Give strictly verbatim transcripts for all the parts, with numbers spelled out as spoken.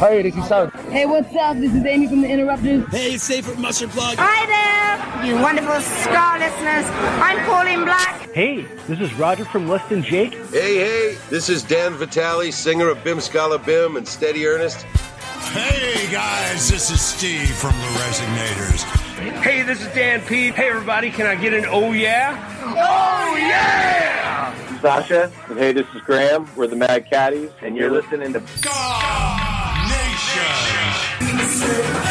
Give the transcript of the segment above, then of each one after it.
Hi, Ricky Sound. Hey, what's up? This is Amy from The Interrupters. Hey, it's Safe from Mustard Plug. Hi there, you wonderful Scar listeners. I'm Pauline Black. Hey, this is Roger from Less Than Jake. Hey, hey, this is Dan Vitale, singer of Bim Scala Bim and Steady Ernest. Hey, guys, this is Steve from The Resignators. Hey, this is Dan P. Hey, everybody, can I get an oh yeah? Oh yeah! Sasha, and hey, this is Graham. We're the Mad Caddies, and you're listening to Ska Nation.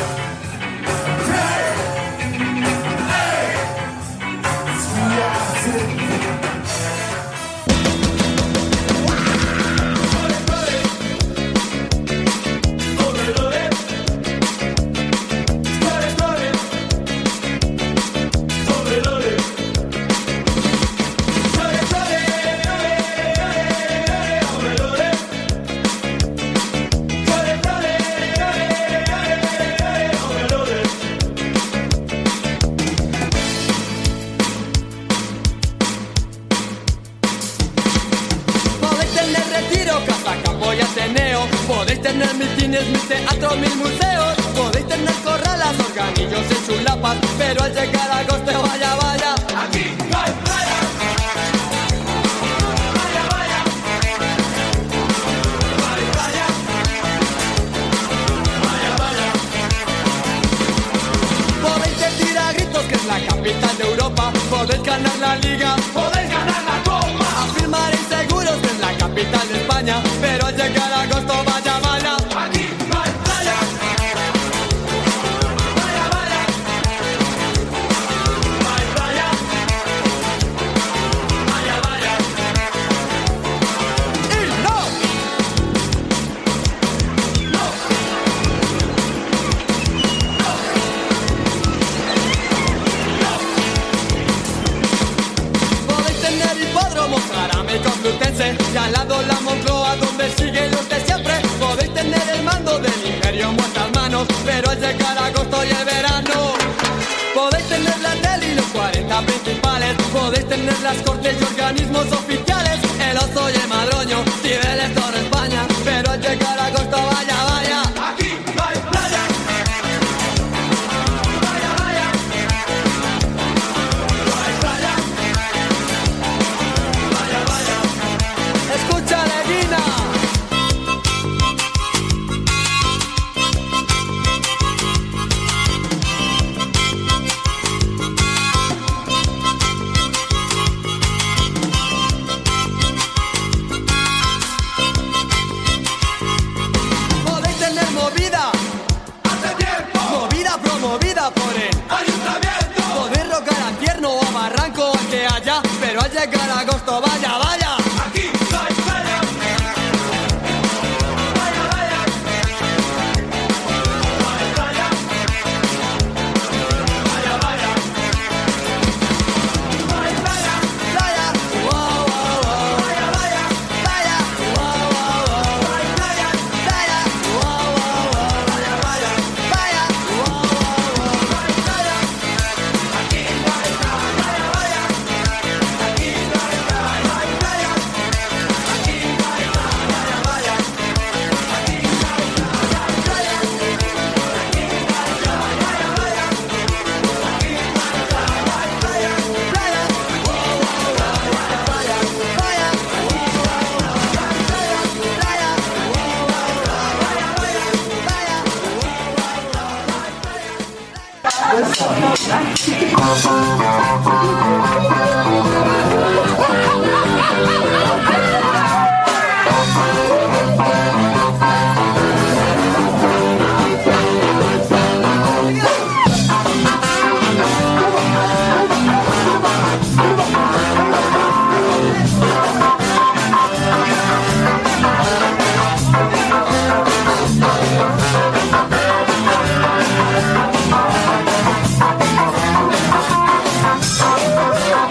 Podéis tener mis cines, mis teatros, mis museos. Podéis tener corralas, organillos y chulapas. Pero al llegar a agosto, vaya, vaya, aquí no hay playa. Vaya, vaya. Vaya, vaya. Vaya, vaya. Podéis decir a gritos que es la capital de Europa. Podéis ganar la liga, podéis ganar la copa. Afirmaréis seguros que es la capital de España. Pero al llegar a agosto, vaya, vaya, aquí no hay playa. Vaya, vaya. No hay playa. Vaya, vaya. Y no. No. No. No. Podéis tener hipódromo, Jarame Complutense, y al lado la Moncloa donde siguen los de siempre. Podéis tener el mando del imperio en vuestras manos, pero al llegar agosto y el verano. Podéis tener la tele y los cuarenta principales. Podéis tener las cortes y organismos oficiales. El oso y el madroño, Cibeles, toda España. Pero al llegar agosto, vaya, vaya, aquí no hay playa. Vaya, vaya. No hay playa. Vaya, vaya. Escucha, Leguina. Podéis tener movida. Hace tiempo. Movida promovida por el ayuntamiento. Podéis rocar a Tierno o a Barranco o que haya. Pero al llegar a agosto, vaya, vaya, aquí no hay playa. Vaya, vaya. No hay playa. Vaya, vaya. No hay playa. Playa. Wow, wow, wow. Vaya, vaya. Playa. Wow, wow, wow. No hay playa. Playa. Wow, wow, wow. Vaya, vaya. Playa. Wow, wow, wow. No hay playa. Aquí no hay playa. Vaya, vaya. Aquí no hay playa. No hay playa. Aquí no hay playa. Vaya, vaya. Aquí no hay playa. No hay playa. Aquí no hay playa. Vaya, vaya. Playa. Wow, wow, wow. Vaya, vaya. Playa. Wow, wow, wow. Playa. Wow, wow, wow. Vaya, vaya. Playa. Oh,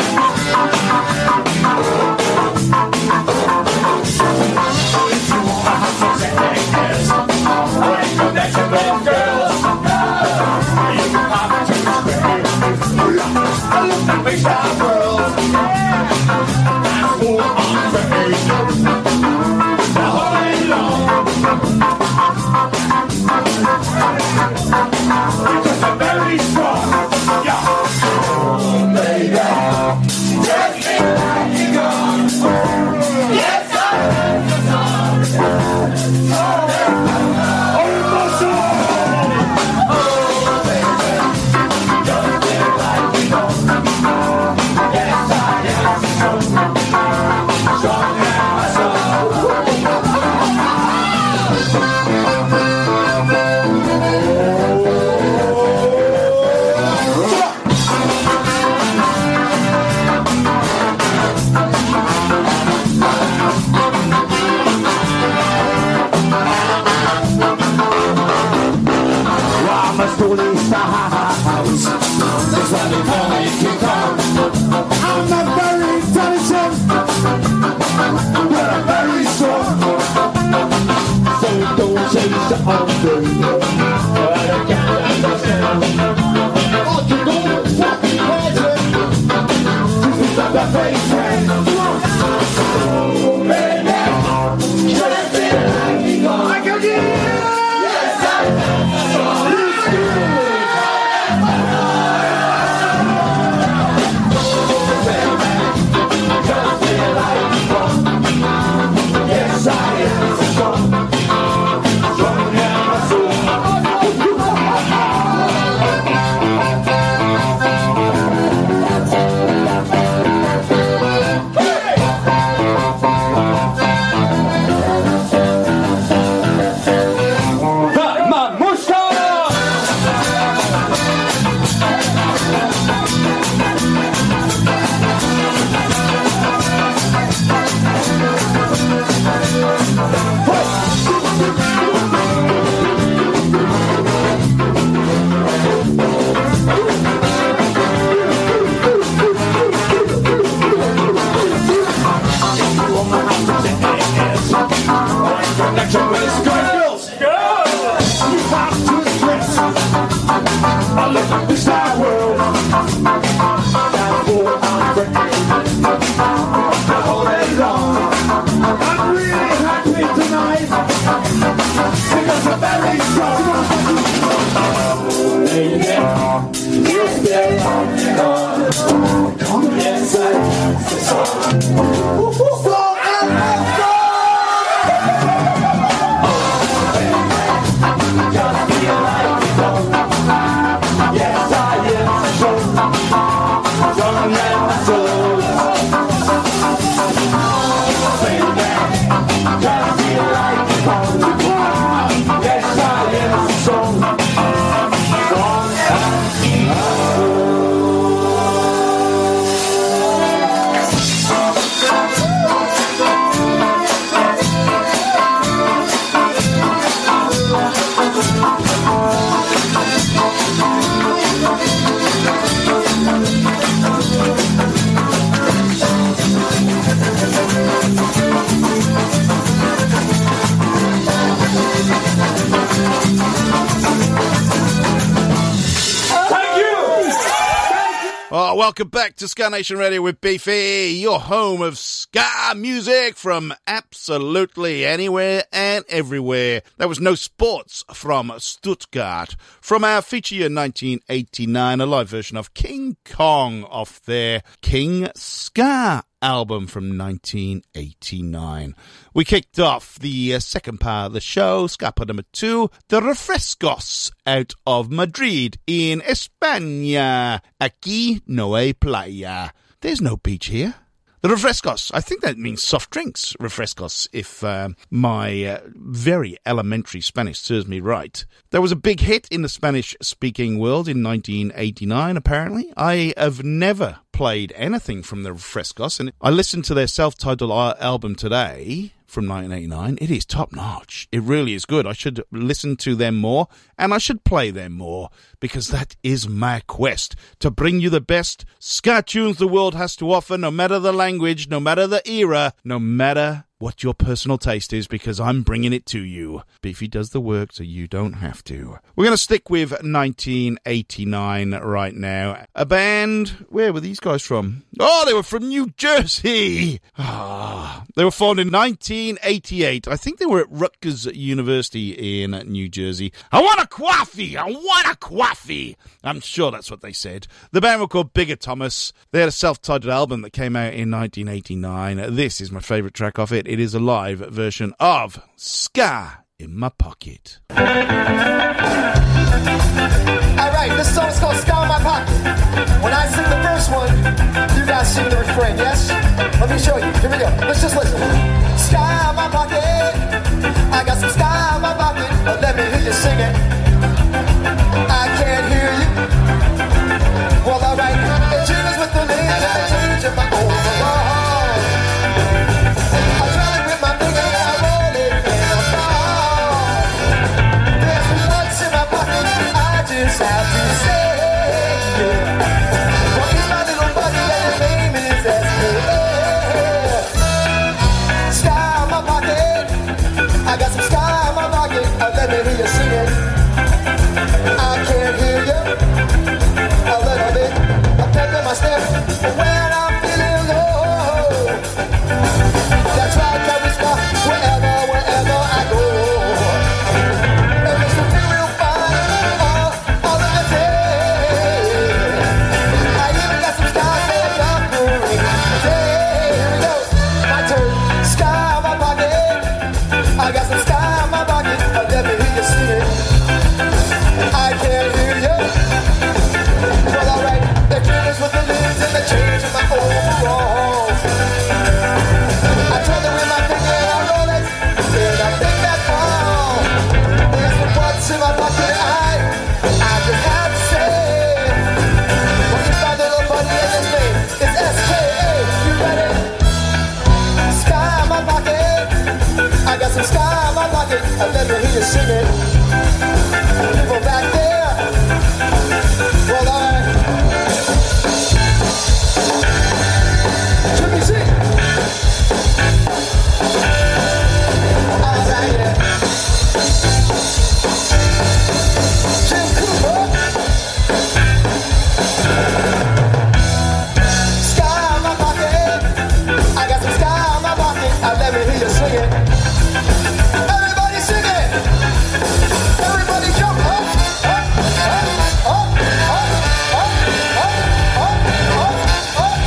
the house. That's why they call me King Kong. I'm not very intelligent, but I'm very strong. So don't change the order. But I can't understand. All you do is walk me crazy. This is not the face friend. Baby, just be like me, go. I can get it. Yes, I can. Let's do it. Yes, I am strong. Strong in my soul. Welcome back to Ska Nation Radio with Beefy, your home of ska music from absolutely anywhere and everywhere. There was No Sports from Stuttgart. From our feature year nineteen eighty-nine, a live version of King Kong off their King Ska album from nineteen eighty-nine. We kicked off the uh, second part of the show, Scapa number two, The Refrescos, out of Madrid in España. Aquí no hay playa. There's no beach here. The Refrescos, I think that means soft drinks, Refrescos, if uh, my uh, very elementary Spanish serves me right. There was a big hit in the Spanish-speaking world in nineteen eighty-nine, apparently. I have never played anything from the Refrescos, and I listened to their self-titled album today from nineteen eighty-nine. It is top-notch. It really is good. I should listen to them more, and I should play them more, because that is my quest, to bring you the best ska tunes the world has to offer, no matter the language, no matter the era, no matter what your personal taste is, because I'm bringing it to you. Beefy does the work, so you don't have to. We're going to stick with nineteen eighty-nine right now. A band, where were these guys from? Oh, they were from New Jersey. Ah, they were formed in nineteen eighty-eight. I think they were at Rutgers University in New Jersey. I want a coffee! I want a coffee! I'm sure that's what they said. The band were called Bigger Thomas. They had a self-titled album that came out in nineteen eighty-nine. This is my favourite track off it. It is a live version of Ska in My Pocket. All right, this song's called Ska in My Pocket. When I sing the first one, you guys sing the refrain, yes? Let me show you. Here we go. Let's just listen. Ska in my pocket. I got some ska in my pocket. But let me hear you sing it. I can't hear you. Well, all right. It changes with the name. I change in my overall. Have to my step when I'm feeling low. That's right, carry scar wherever, wherever I go. It makes me feel real fine all, all the day. I even got some scars that are moving. Here we go, my turn. Sky in my pocket. I got some sky in my pocket. I'll never hear you sing it. I can't hear you. Well, alright, the killers with the limbs and the change in my overalls. I try to win my finger and I roll it, and I think that fall. There's some what's in my pocket, I, I just have to say. Well, you find a little buddy in this name, it's S K A, you ready? Sky in my pocket, I got some sky in my pocket, I'll never hear you sing it. People back there, well, alright. Let me see. Alright, yeah. Jim Cooper. Sky in my pocket. I got some sky in my pocket. I'll never hear you sing it. Everybody sing it. Everybody jump up, up, up, up, up, up, up, up, up, up,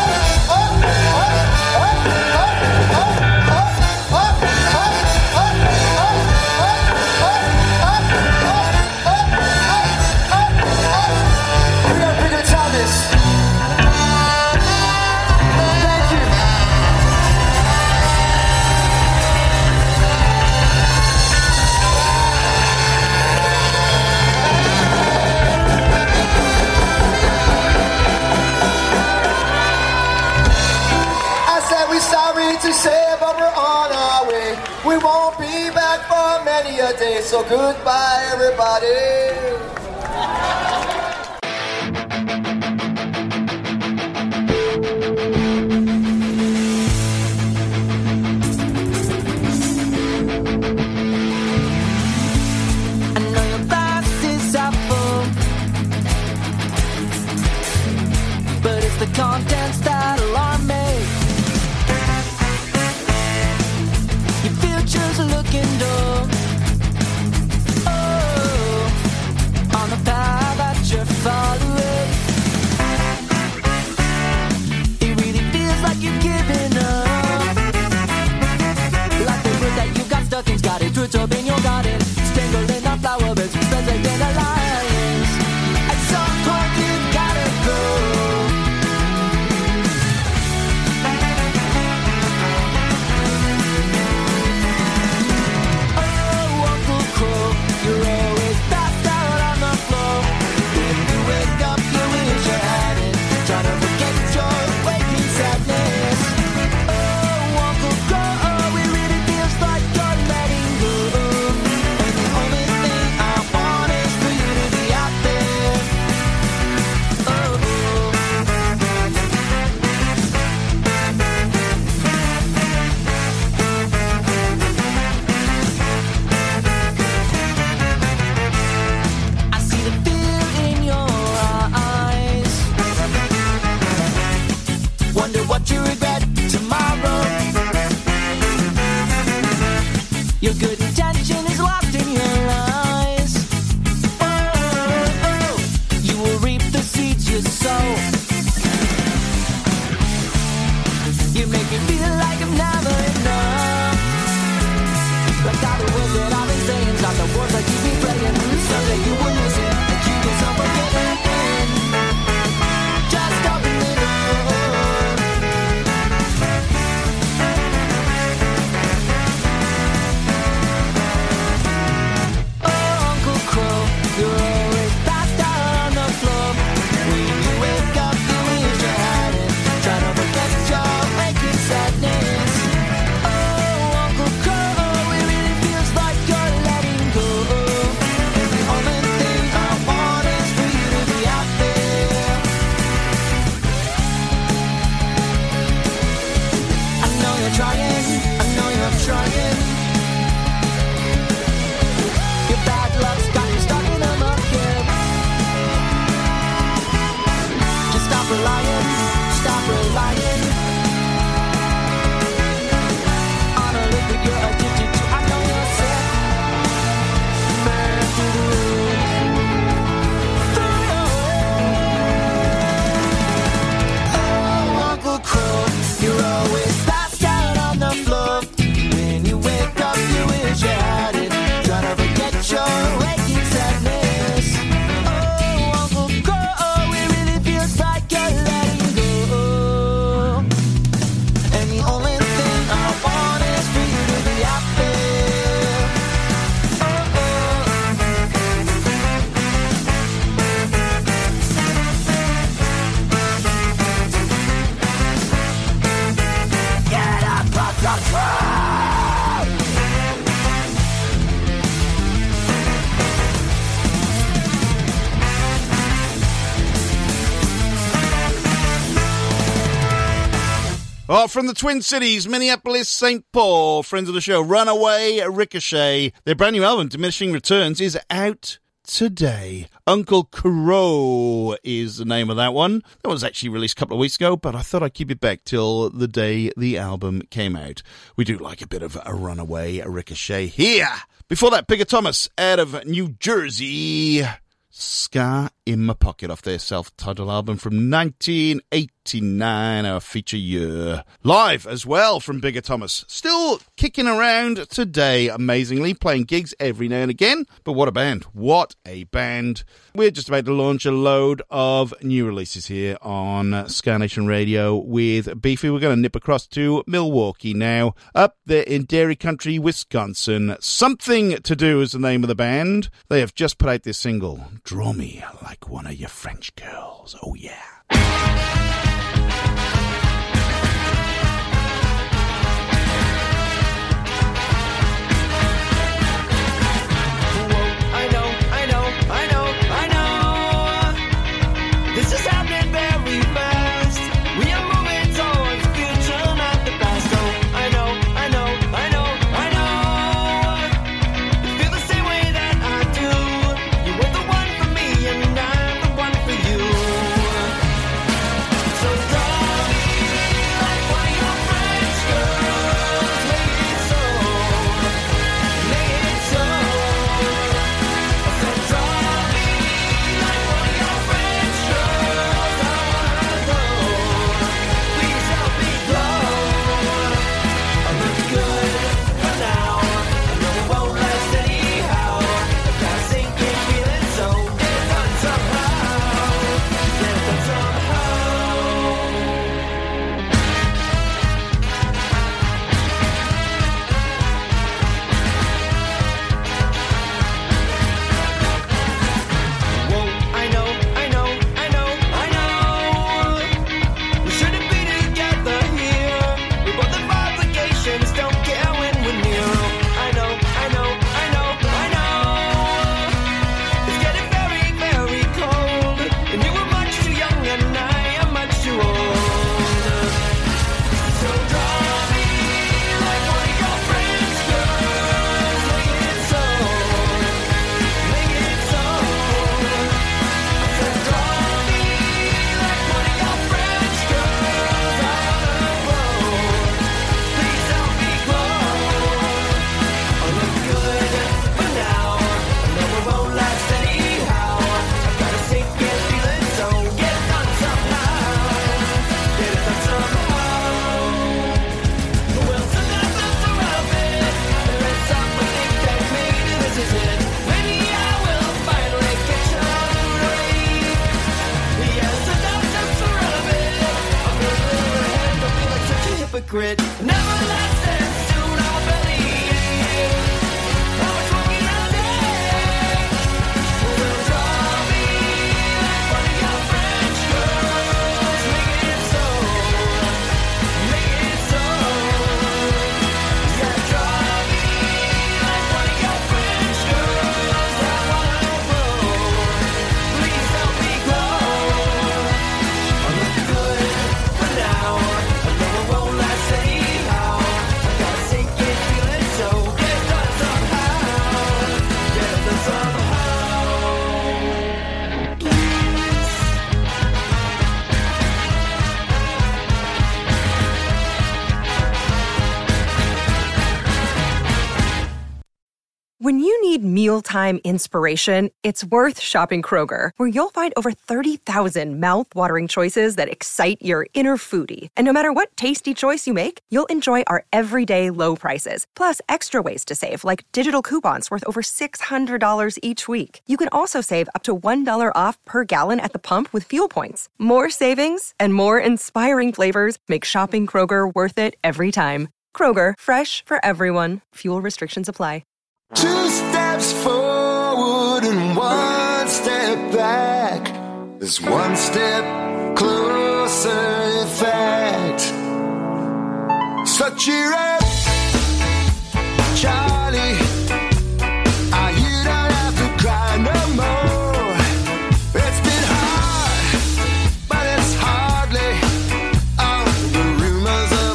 we are bigger Thomas. Thank you. I said we're sorry to say, but we're on our way. We won't be back for many a day, so goodbye, everybody. I know your glass is half full, but it's the contents that alarm me. Your future's looking dull. Oh, on the path that you're following, it really feels like you're giving up. Like the root that you got stuck in's got its roots up in your garden, strangling the flower beds, spreading in alliance. At some point you've gotta go. Oh, Uncle Crow, you're always passed out on the floor. When you wake up, you wish you had it, trying to forget your waking sadness. Oh, Uncle Crow, it really feels like you're letting go. And the only thing I want is for you to be out there. Oh, I see the fear in your eyes. Wonder what you regret tomorrow. Your good intention is locked in your eyes. Oh, oh, oh. You will reap the seeds you sow. You make me feel like I'm never enough. Like all the words that I've been saying, like the words that you've been playing. Someday you will listen and keep yourself forgetting. Just open the door. Oh, Uncle Crow, you're always passed out on the floor. When you wake up, you wish you had it, trying to forget your waking sadness. Oh, Uncle Crow, it really feels like Oh, from the Twin Cities, Minneapolis, Saint Paul, friends of the show, Runaway Ricochet. Their brand new album, Diminishing Returns, is out today. Uncle Crow is the name of that one. That was actually released a couple of weeks ago, but I thought I'd keep it back till the day the album came out. We do like a bit of a Runaway Ricochet here. Before that, Bigger Thomas out of New Jersey. Scar in My Pocket off their self-titled album from nineteen eighty-nine, our feature year. Live as well from Bigger Thomas. Still kicking around today, amazingly, playing gigs every now and again. But what a band. What a band. We're just about to launch a load of new releases here on Ska Nation Radio with Beefy. We're going to nip across to Milwaukee now. Up there in Dairy Country, Wisconsin. Something to Do is the name of the band. They have just put out this single, Draw Me Like One of Your French Girls. Oh, yeah. This is happening very fast. We are moving towards the future, not the past. Oh, I know, I know, I know, I know. You feel the same way that I do. You were the one for me, and I'm the one for you. So draw me like one of your French girls. Make it so, make it so. I said draw me like one of your French girls. Grit. Never last and soon I'll believe. How much more can I take? Well, draw me like one of your French girls. Make it so, make it so. Yeah, draw me like one of your French girls. I wanna grow. Please help me grow. I look good for now. I know I won't last anyhow. I gotta sink it, feel it, so get it done somehow. Get it done somehow. Please. When you need mealtime inspiration, it's worth shopping Kroger, where you'll find over thirty thousand mouth-watering choices that excite your inner foodie. And no matter what tasty choice you make, you'll enjoy our everyday low prices, plus extra ways to save, like digital coupons worth over six hundred dollars each week. You can also save up to one dollar off per gallon at the pump with fuel points. More savings and more inspiring flavors make shopping Kroger worth it every time. Kroger, fresh for everyone. Fuel restrictions apply. Two steps forward and one step back. There's one step closer, in fact. So cheer up, Charlie. Ah, you don't have to cry no more. It's been hard, but it's hardly all the rumors of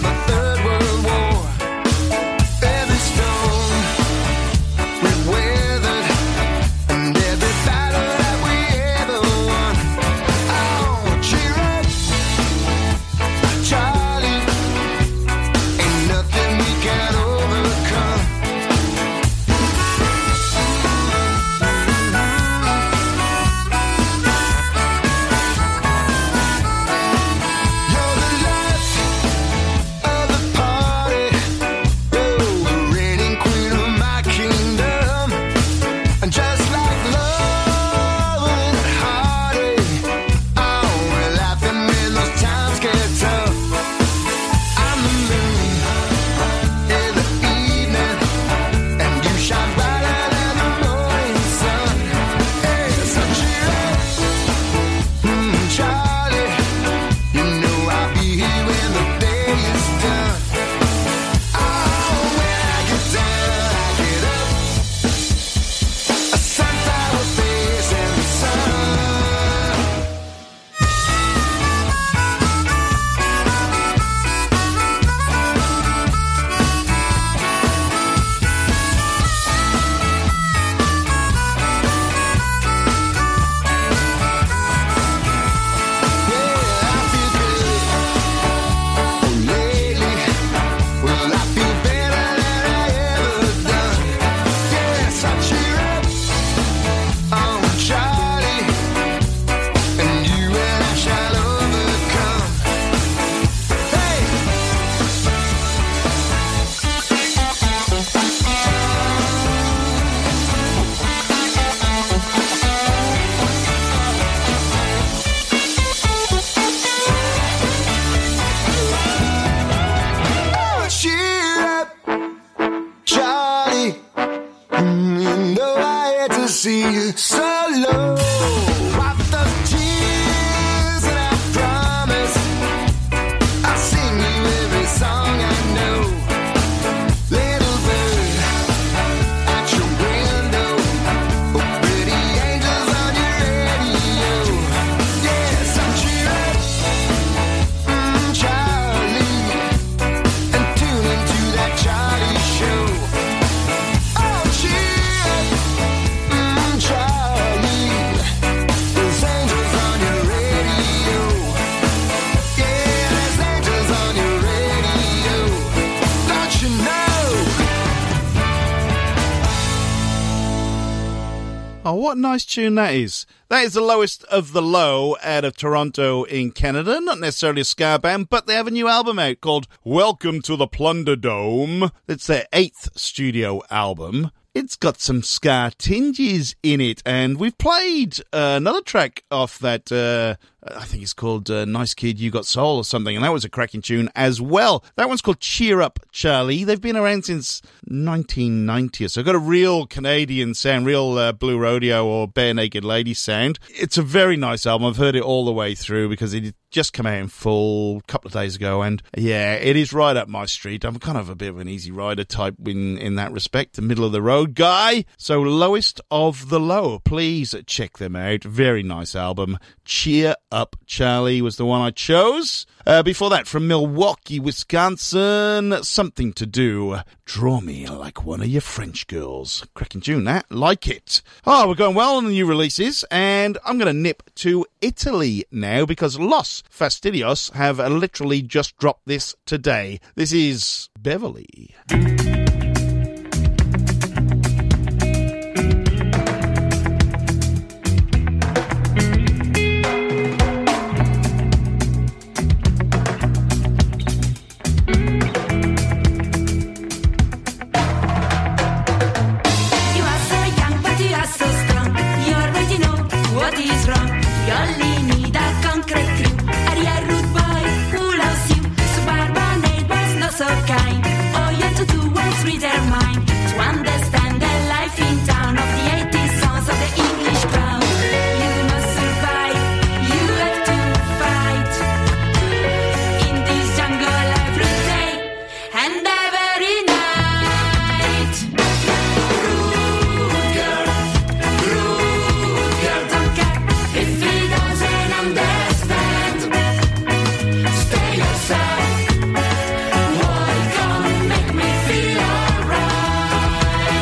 see you so low. Wipe those tears and I promise I'll sing you every song I know. Little bird at your window, oh pretty angels on your radio. Yes, I'm cheer up, mm, Charlie, and tune into that Charlie show. Oh, cheer up, mm, Charlie, there's angels on your radio. Yeah, there's angels on your radio. Don't you know? Oh, what a nice tune that is. That is the Lowest of the Low out of Toronto in Canada. Not necessarily a ska band, but they have a new album out called Welcome to the Plunder Dome. It's their eighth studio album. It's got some ska tinges in it, and we've played uh, another track off that, uh, I think it's called uh, Nice Kid, You Got Soul or something, and that was a cracking tune as well. That one's called Cheer Up, Charlie. They've been around since nineteen ninety, so got a real Canadian sound, real uh, Blue Rodeo or Bare Naked Lady sound. It's a very nice album. I've heard it all the way through because it just came out in full a couple of days ago, and yeah, it is right up my street. I'm kind of a bit of an easy rider type in, in that respect, the middle of the road guy. So Lowest of the Low, please check them out. Very nice album. Cheer Up, Charlie was the one I chose. Uh, before that, from Milwaukee, Wisconsin, Something to Do. Draw Me Like One of Your French Girls. Cracking tune, that. Like it. Oh, we're going well on the new releases, and I'm going to nip to Italy now because Los Fastidios have uh, literally just dropped this today. This is Beverly. What is wrong? You only need a concrete crew. Ariel Rude Boy, who loves you? Suburban neighbors, not so kind. All you have to do is read their mind to understand the life in town of the eighties songs of the English crowd. You must survive, you have to fight in this jungle every day and every night. Rude girl, rude girl, don't care if he doesn't understand. Stay yourself. Why can't make me feel alright?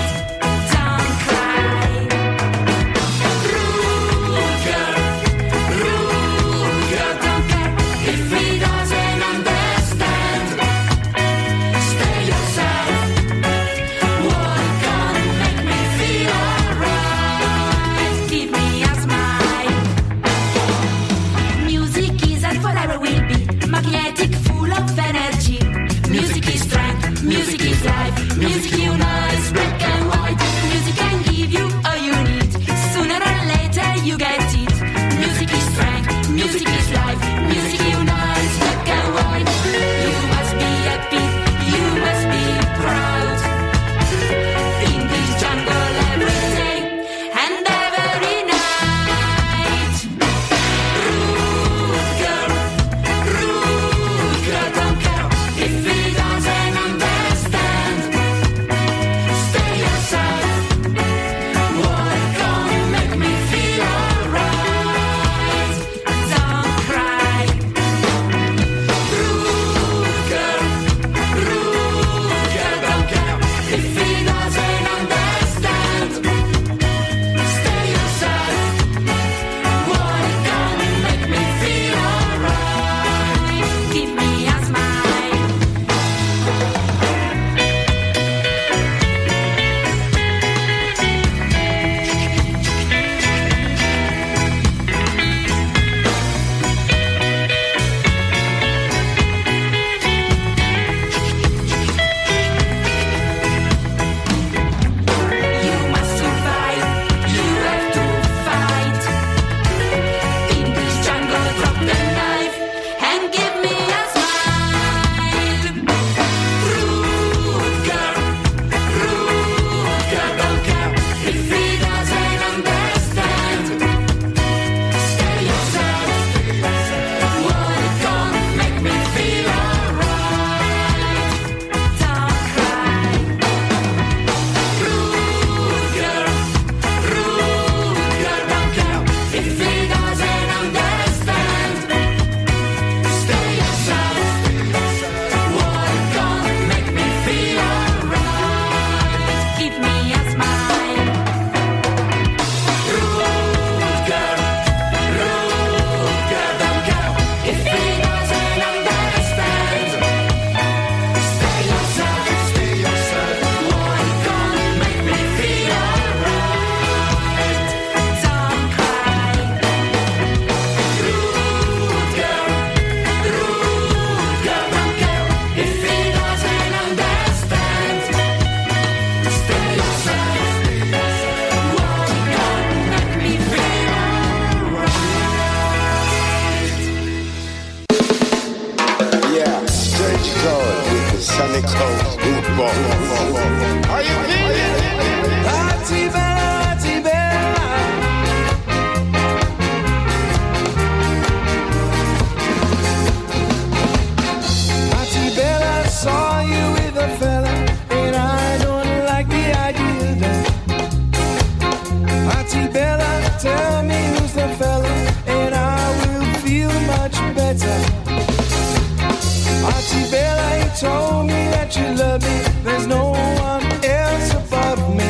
told me that you love me. There's no one else above me.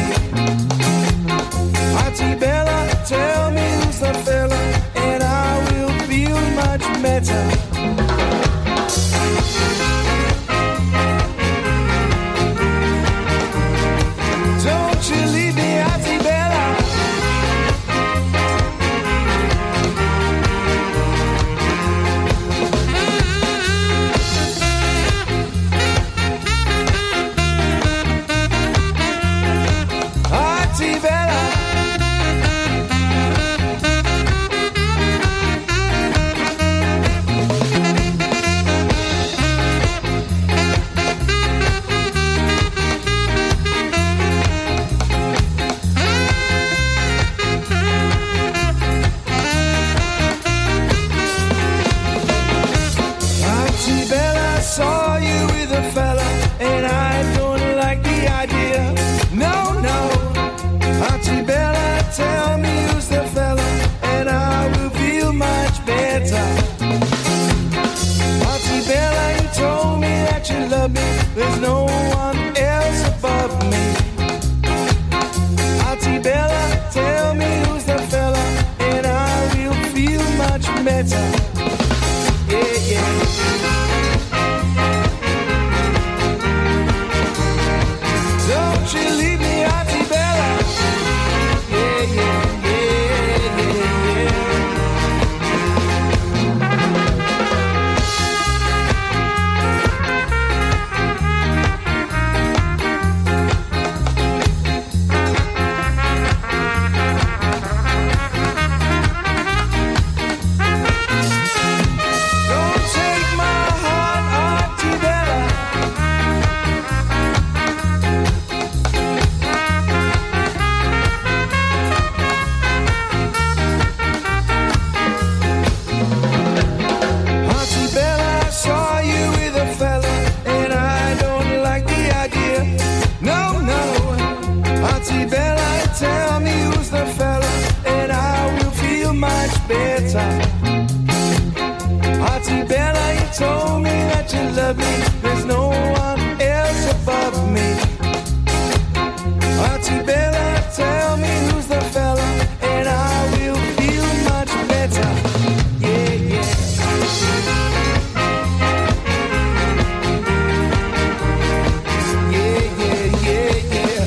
Auntie Bella, tell me who's the fella, and I will feel much better. Don't you leave me, Auntie Bella. Auntie Bella. Auntie Bella, I saw you with a fella, and I don't like the idea. No, no. Auntie Bella, tell me who's the fella, and I will feel much better. Auntie Bella, you told me that you love me. There's no one else above me. Auntie Bella, tell me who's the fella, and I will feel much better. Yeah, yeah. Don't you leave me, Auntie Bella. Yeah, yeah, yeah, yeah, yeah. Don't take my heart, Auntie Bella. Auntie Bella, I saw you with a fella, and I don't like the idea. No, no. Auntie Bella, tell me who's the fella, and I will feel much better. Auntie Bella, you told me that you love me. There's no one else above me. Auntie Bella, tell me who's the fella, and I will feel much better. Yeah, yeah. Yeah, yeah, yeah, yeah.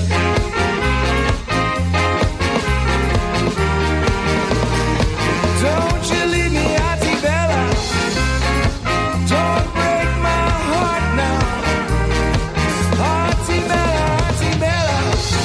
Don't you leave me, Auntie Bella. Don't break my heart now. Auntie Bella, Auntie Bella.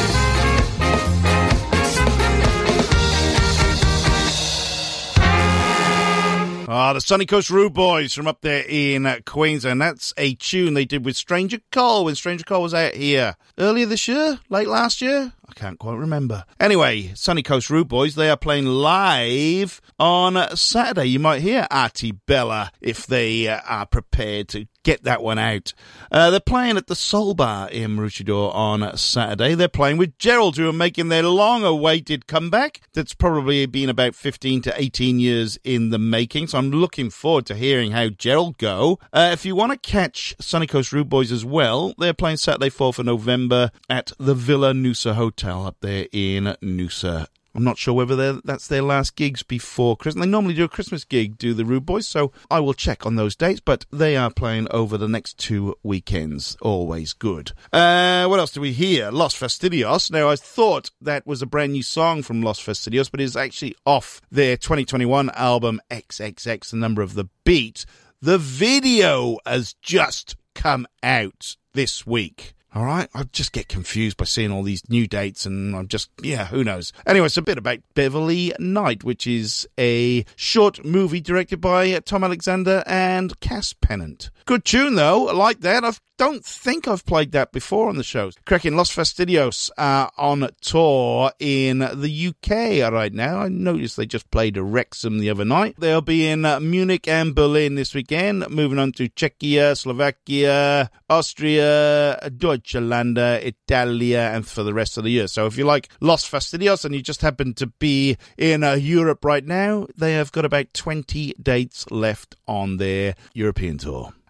Ah, the Sunny Coast Rude Boys from up there in uh, Queensland. That's a tune they did with Stranger Cole when Stranger Cole was out here earlier this year, late last year. I can't quite remember. Anyway, Sunny Coast Rude Boys, they are playing live on Saturday. You might hear Auntie Bella if they uh, are prepared to get that one out. Uh, they're playing at the Soul Bar in Maroochydore on Saturday. They're playing with Gerald, who are making their long-awaited comeback. That's probably been about fifteen to eighteen years in the making, so I'm looking forward to hearing how Gerald go. Uh, if you want to catch Sunny Coast Rude Boys as well, they're playing Saturday fourth of November at the Villa Noosa Hotel up there in Noosa. I'm not sure whether that's their last gigs before Christmas. They normally do a Christmas gig, do the Rude Boys, so I will check on those dates, but they are playing over the next two weekends. Always good. Uh, what else do we hear? Los Fastidios. Now, I thought that was a brand new song from Los Fastidios, but it's actually off their twenty twenty-one album, X X X, The Number of the Beat. The video has just come out this week. All right, I just get confused by seeing all these new dates, and I'm just, yeah, who knows. Anyway, it's a bit about Beverly Knight, which is a short movie directed by Tom Alexander and Cass Pennant. Good tune, though. I like that. I don't think I've played that before on the shows. Cracking Los Fastidios are on tour in the U K right now. I noticed they just played Wrexham the other night. They'll be in uh, Munich and Berlin this weekend, moving on to Czechia, Slovakia, Austria, Deutschland, Italia, and for the rest of the year. So if you like Los Fastidios and you just happen to be in uh, Europe right now, they have got about twenty dates left on their European tour.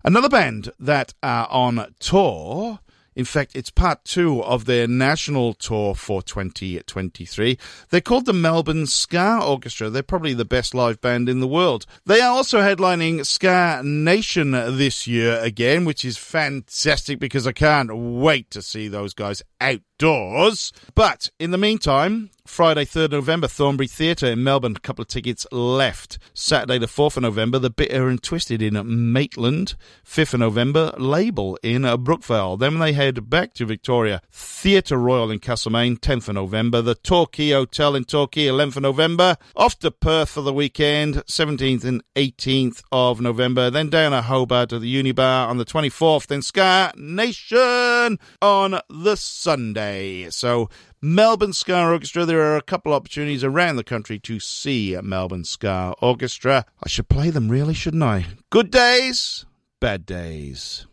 Another band that are on tour, in fact, it's part two of their national tour for twenty twenty-three. They're called the Melbourne Ska Orchestra. They're probably the best live band in the world. They are also headlining Ska Nation this year again, which is fantastic because I can't wait to see those guys outdoors. But in the meantime, Friday, third of November, Thornbury Theatre in Melbourne. A couple of tickets left. Saturday, the fourth of November, The Bitter and Twisted in Maitland. fifth of November, Label in Brookvale. Then they head back to Victoria. Theatre Royal in Castlemaine, tenth of November. The Torquay Hotel in Torquay, eleventh of November. Off to Perth for the weekend, seventeenth and eighteenth of November. Then down at Hobart at the Unibar on the twenty-fourth. Then Ska Nation on the Sunday. So Melbourne Ska Orchestra, there are a couple opportunities around the country to see Melbourne Ska Orchestra. I should play them really, shouldn't I? Good days, bad days.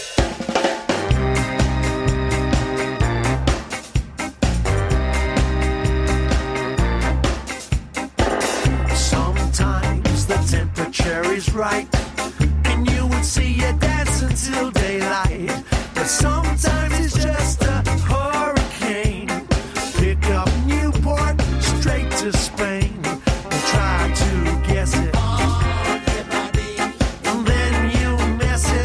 Sometimes the temperature is right and you would see you dance until daylight. But sometimes it's just a hurricane. Pick up Newport, straight to Spain, and try to guess it. And then you miss it.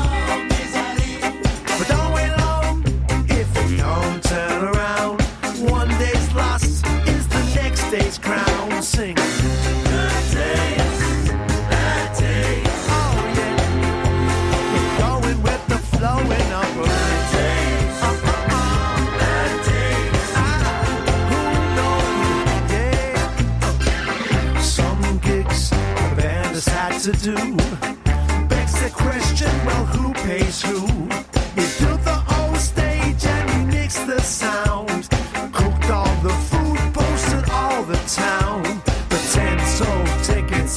But don't wait long if you don't turn around. One day's loss is the next day's crown. Sing. Good days, bad days. Oh yeah. We're going with the flowing up. Good days, uh-uh, bad days. Ah, who knows? Yeah. Some gigs the band has had to do. Begs the question, well, who pays who? You built the old stage and you mixed the sound. Cooked all the food, posted all the town. The tent sold tickets.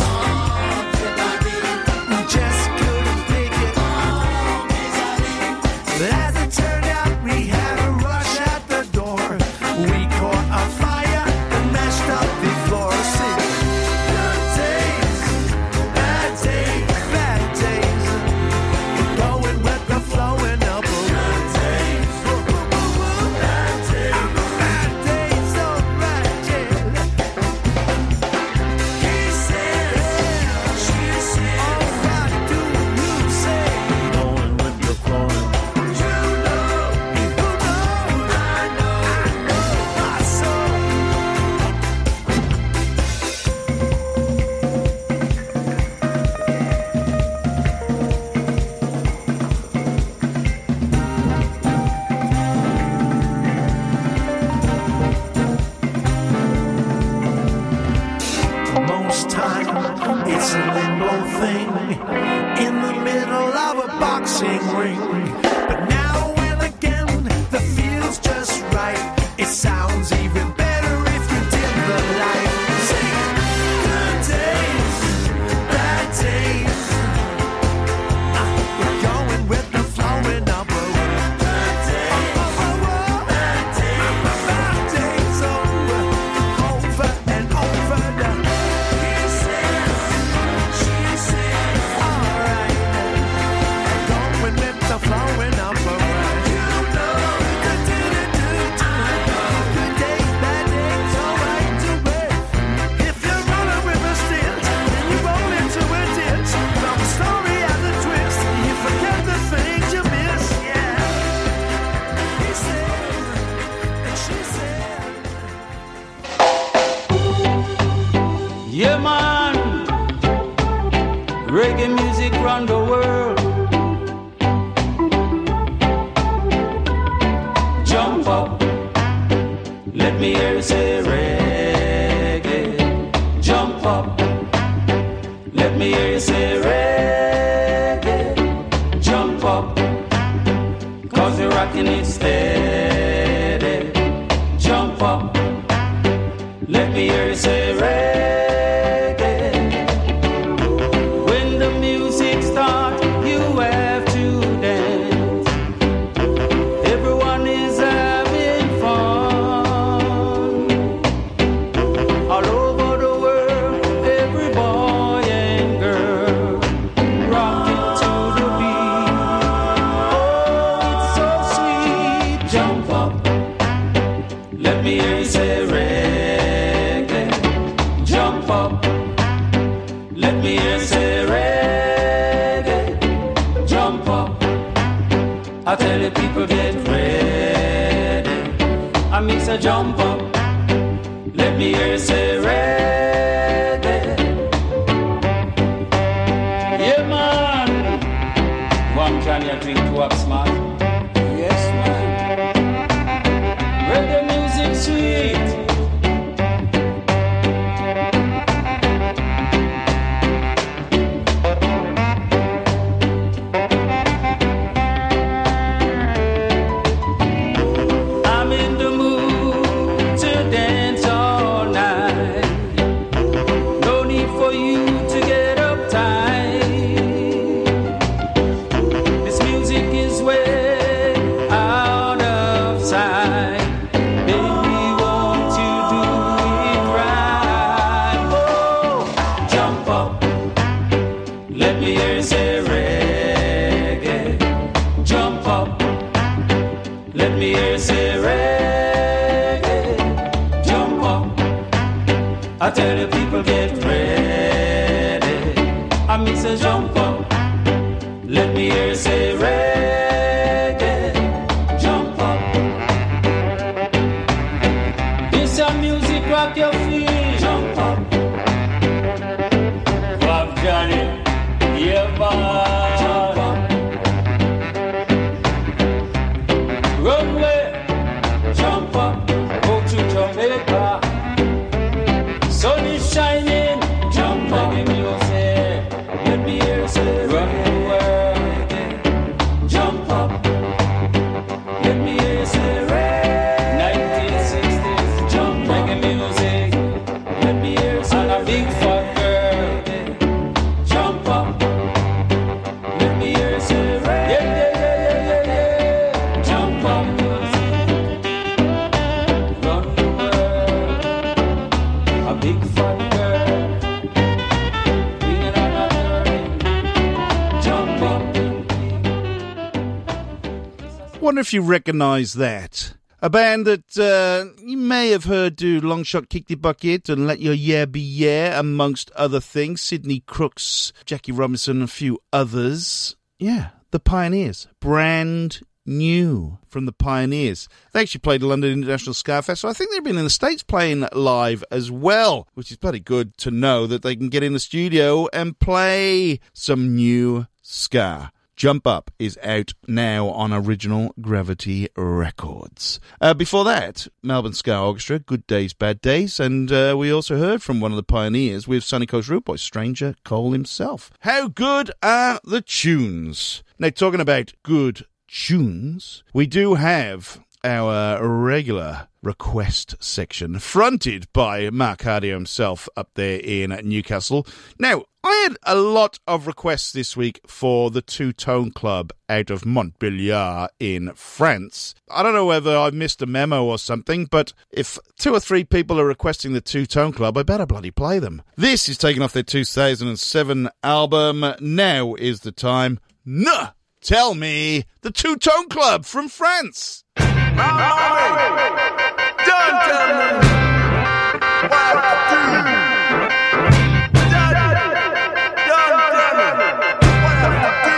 We just couldn't pick it. But as it turned out, we had a rush at the door. We caught a fire and mashed up the floor. Sing. Good days, bad days, bad days. We're going with the flowing up. Good days, bad days, bad days, alright, yeah. He says, she says, oh, what do you say? Going with the flowing. You know, you know, I know, I know my soul. Most time it's a limbo thing in the middle of a boxing ring. But now and again the feel's just right. It sounds even better if you dim the light. Sing. Good days, bad days. Ah, we're going with the flowing number. Good days, bad days, bad days over, over and over. He says, she says, alright. Going with the flowing number. You know, good days, bad days, alright to it. If you're running with a stitch and you roll into a ditch, from the story and the twist, you forget the things you miss. Yeah. He said, and she said. Yeah, man. Reggae music round the world. Jump up. Let me hear you say reggae. Jump up. Let me hear you say reggae. Jump up. Cause you're rocking it steady. Jump up. Let me hear you say reggae. When the music starts, you have to dance. Everyone is having fun. All over the world, every boy and girl rock it to the Let me hear you say reggae. Jump up. Let me hear you say reggae. Jump up. I tell you people get ready. I mix a jump up. Let me hear you say reggae. Yeah man. One can you drink to up smart? Yes man. Reggae music sweet. I'm in the mood to dance all night. No need for you to get uptight. This music is way out of sight. Baby, won't you do it right? Oh, jump up. Let me hear you say reggae. Jump up. Let me hear you say reggae. Jump up. I tell you people get ready. I miss a jump up. Let me hear you say reggae. Jump up. This a music rock your feet. Jump up. Bob Johnny. Yeah man. Jump up. Runway. Jump up. Go to Jamaica. Sun is shining. Jump up. Let me say. Let me hear you say run the world. Jump up. Let me hear you say reggae. nineteen sixties. Jump up. Reggae music. Let me hear you say and a big fat girl. Jump up. Let me hear you say reggae. Yeah, yeah, yeah, yeah, yeah, yeah. Jump up. Run the world. A big fat girl. Bring it on a turn. Jump up. Wonder if you recognise that. A band that uh, you may have heard do Long Shot Kick the Bucket and Let Your Yeah Be Yeah, amongst other things. Sidney Crooks, Jackie Robinson, and a few others. Yeah, the Pioneers. Brand new from the Pioneers. They actually played the London International Ska Festival. I think they've been in the States playing live as well, which is bloody good to know that they can get in the studio and play some new ska. Jump Up is out now on Original Gravity Records. Uh, before that, Melbourne Ska Orchestra, Good Days, Bad Days, and uh, we also heard from one of the Pioneers with Sunny Coast Root Boy, Stranger Cole himself. How good are the tunes? Now, talking about good tunes, we do have our regular request section fronted by Mark Hardy himself up there in Newcastle. Now, I had a lot of requests this week for the Two Tone Club out of Montbéliard in France. I don't know whether I missed a memo or something, but if two or three people are requesting the Two Tone Club, I better bloody play them. This is taken off their two thousand seven album. Now is the time. Nuh! Tell me, the Two Tone Club from France. Don't tell me what to do. Don't tell me what to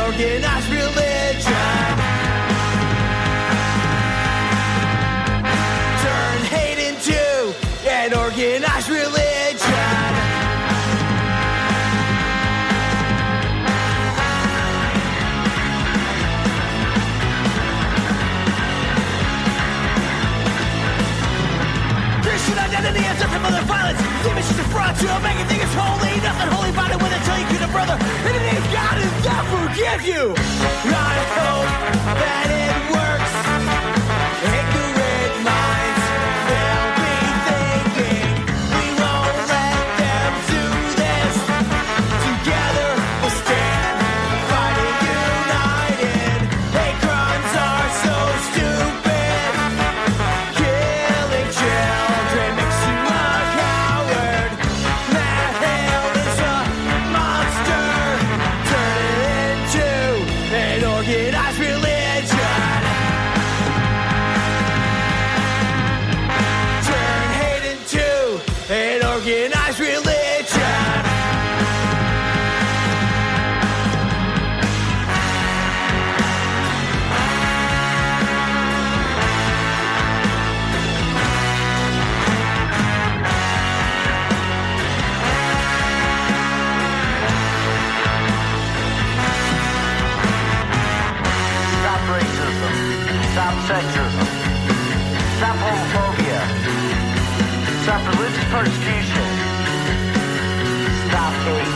organized religion. Turn hate into an organized religion. Christian identity is different from other violence. Demons just a fraud to make you think it's holy. Nothing holy about it when they tell you you're a brother. And it ain't God is not forgive you. I hope that it works. Ignorant minds will be thinking we won't let them do this. Together we'll stand, fighting united. Hate crimes are so stupid. Killing children makes you a coward. Matt Hale is a monster. Turn it into an organized religion. Turn hate into an organized religion. Stop racism. Stop sexism. Stop homophobia. Stop religious persecution. Stop hate.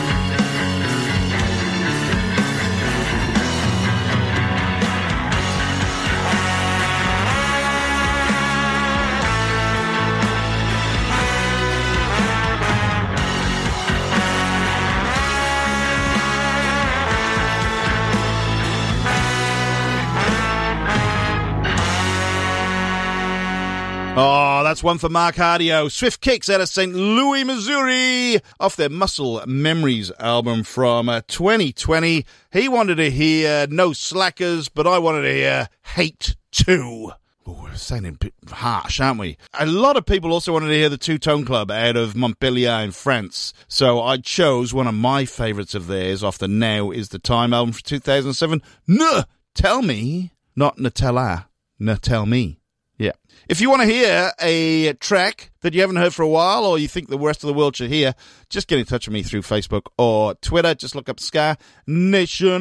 Oh, that's one for Mark Hardio. Swift Kicks out of Saint Louis, Missouri, off their Muscle Memories album from uh, twenty twenty. He wanted to hear No Slackers, but I wanted to hear Hate Too. Oh, we're sounding a bit harsh, aren't we? A lot of people also wanted to hear the Two Tone Club out of Montpellier in France. So I chose one of my favourites of theirs off the Now Is the Time album from two thousand seven. Ne Tell Me, not Nutella, Ne Tell Me. Yeah. If you want to hear a track that you haven't heard for a while or you think the rest of the world should hear, just get in touch with me through Facebook or Twitter. Just look up Ska Nation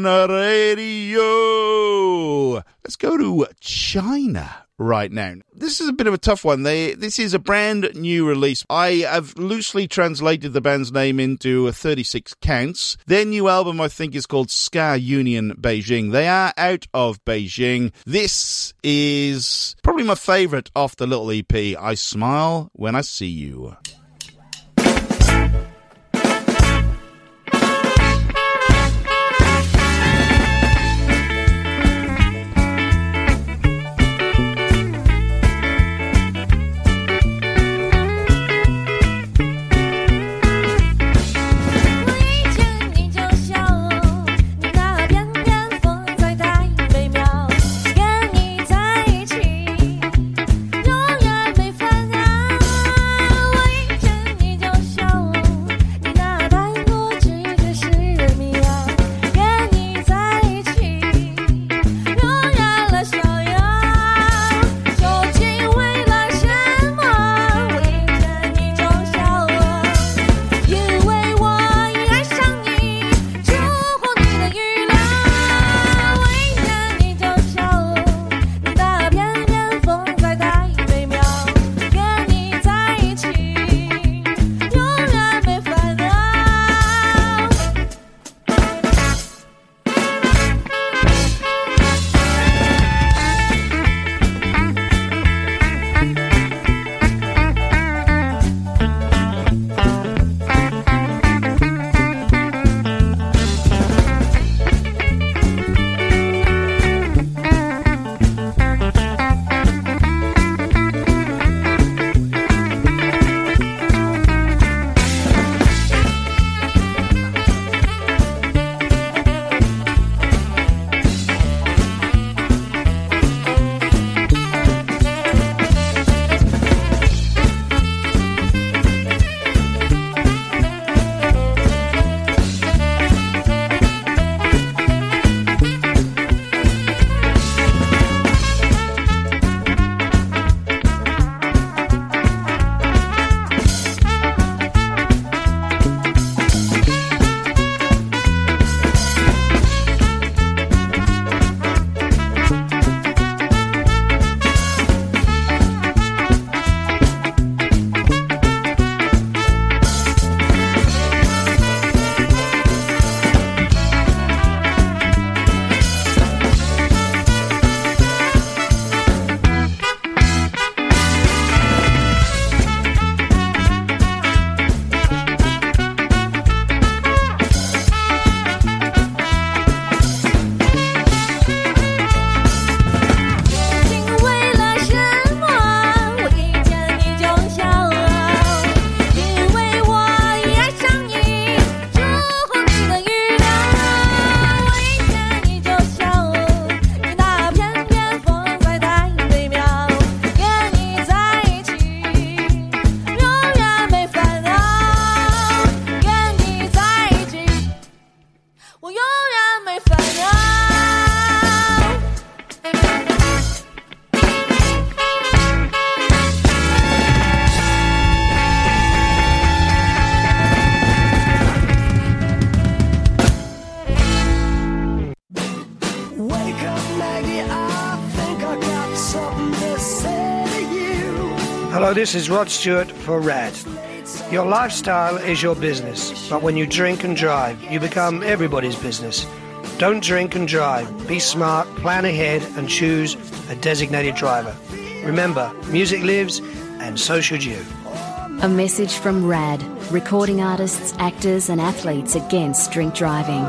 Radio. Let's go to China right now. This is a bit of a tough one. They, this is a brand new release. I have loosely translated the band's name into thirty-six Counts. Their new album, I think, is called Ska Union Beijing. They are out of Beijing. This is probably my favourite off the little E P, I Smile When I See You. 为 Wake up, Maggie, I think I got something to say to you. Hello, this is Rod Stewart for RAD. Your lifestyle is your business, but when you drink and drive, you become everybody's business. Don't drink and drive. Be smart, plan ahead, and choose a designated driver. Remember, music lives, and so should you. A message from RAD, recording artists, actors and athletes against drink driving.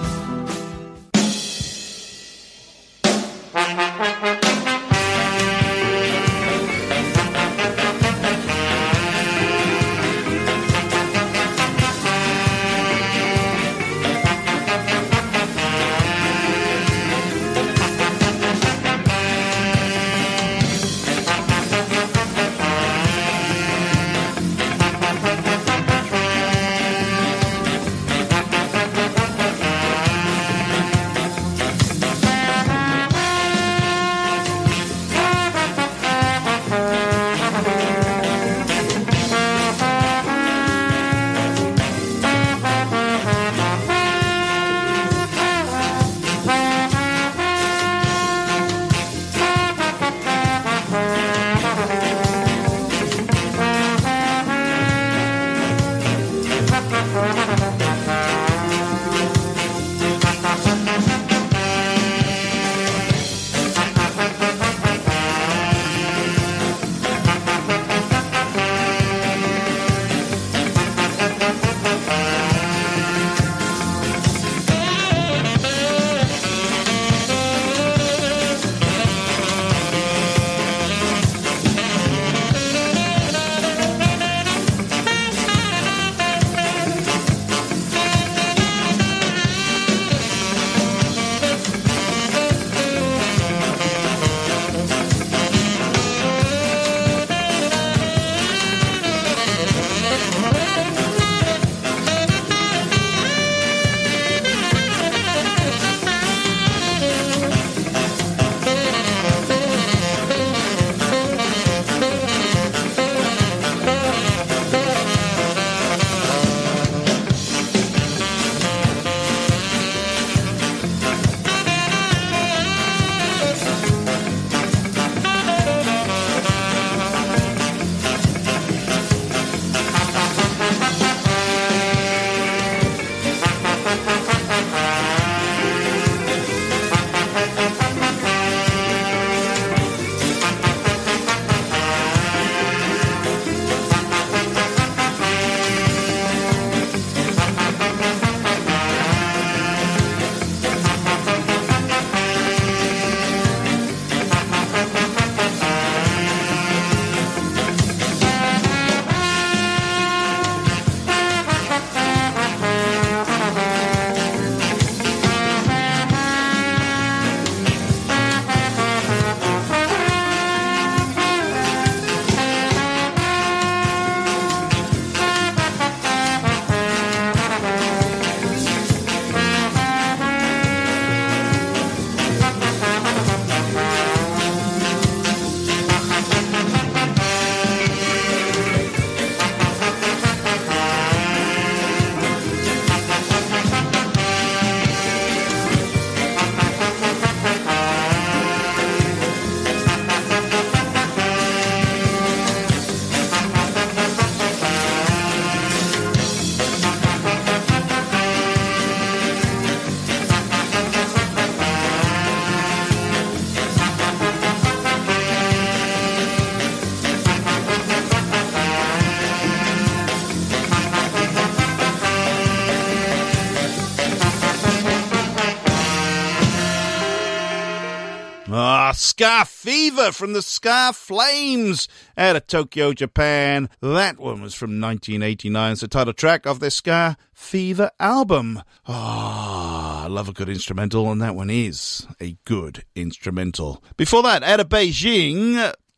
Ah, Ska Fever from the Ska Flames out of Tokyo, Japan. That one was from nineteen eighty-nine. It's the title track of their Ska Fever album. Ah, I love a good instrumental, and that one is a good instrumental. Before that, out of Beijing,